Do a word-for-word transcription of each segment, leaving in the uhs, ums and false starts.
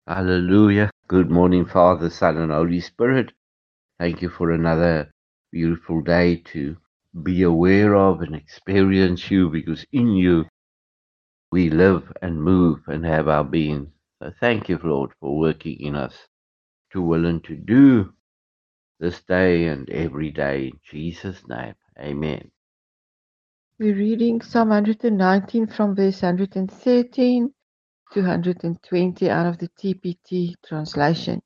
Hallelujah. Good morning, Father, Son, and Holy Spirit. Thank you for another beautiful day to be aware of and experience you, because in you we live and move and have our being. So thank you, Lord, for working in us to will and to do this day and every day. In Jesus' name, amen. We're reading Psalm one hundred nineteen from verse one hundred thirteen to one hundred twenty out of the T P T translation.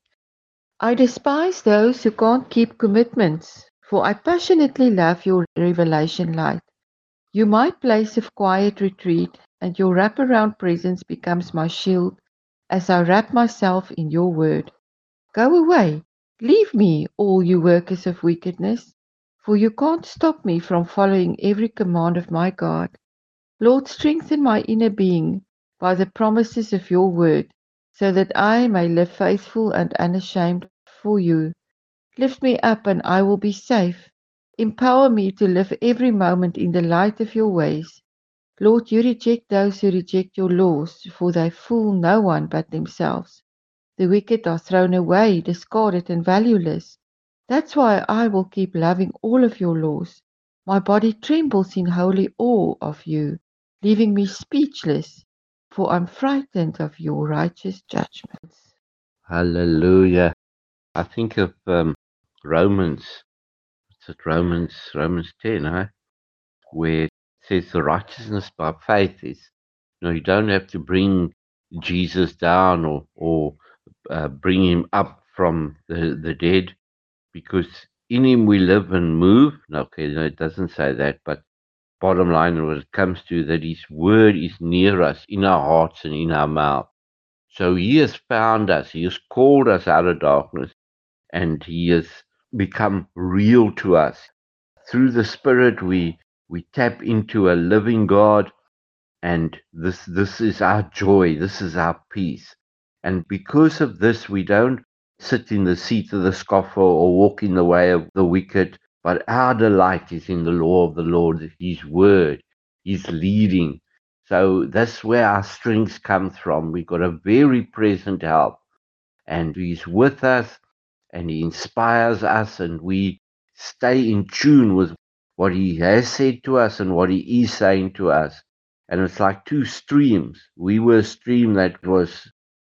I despise those who can't keep commitments, for I passionately love your revelation light. You my place of quiet retreat, and your wraparound presence becomes my shield as I wrap myself in your word. Go away, leave me, all you workers of wickedness, for you can't stop me from following every command of my God. Lord, strengthen my inner being by the promises of your word, so that I may live faithful and unashamed for you. Lift me up and I will be safe. Empower me to live every moment in the light of your ways. Lord, you reject those who reject your laws, for they fool no one but themselves. The wicked are thrown away, discarded, and valueless. That's why I will keep loving all of your laws. My body trembles in holy awe of you, leaving me speechless, for I'm frightened of your righteous judgments. Hallelujah. I think of um, Romans, it's at Romans, Romans ten, huh? Where it says the righteousness by faith is, you know, you don't have to bring Jesus down or, or uh, bring him up from the, the dead, because in him we live and move. Okay, no, it doesn't say that, but bottom line, what it comes to, that his word is near us, in our hearts and in our mouth. So he has found us, he has called us out of darkness, and he has become real to us. Through the Spirit, we we tap into a living God, and this this is our joy, this is our peace. And because of this, we don't sit in the seat of the scoffer or walk in the way of the wicked, but our delight is in the law of the Lord, his word, his leading. So that's where our strength comes from. We've got a very present help, and he's with us, and he inspires us, and we stay in tune with what he has said to us and what he is saying to us. And it's like two streams. We were a stream that was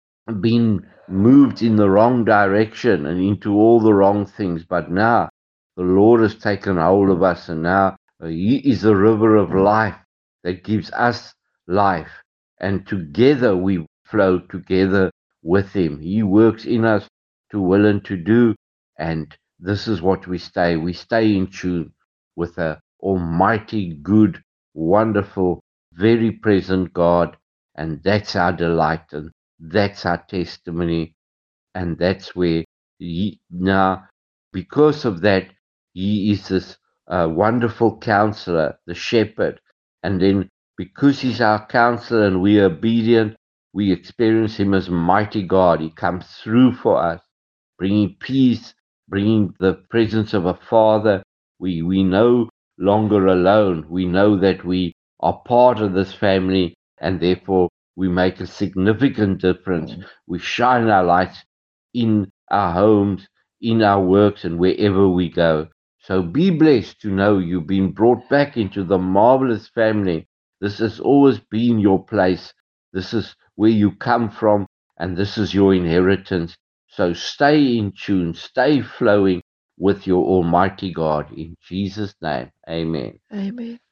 being moved in the wrong direction and into all the wrong things, but now the Lord has taken hold of us, and now he is the river of life that gives us life, and together we flow together with him. He works in us to will and to do, and this is what we stay. We stay in tune with a almighty, good, wonderful, very present God, and that's our delight, and that's our testimony, and that's where he now, because of that, he is this uh, wonderful counselor, the shepherd, and then because he's our counselor and we are obedient, we experience him as mighty God. He comes through for us, bringing peace, bringing the presence of a father. We we no longer alone. We know that we are part of this family, and therefore we make a significant difference. We shine our lights in our homes, in our works, and wherever we go. So be blessed to know you've been brought back into the marvelous family. This has always been your place. This is where you come from, and this is your inheritance. So stay in tune, stay flowing with your Almighty God. In Jesus' name, amen. Amen.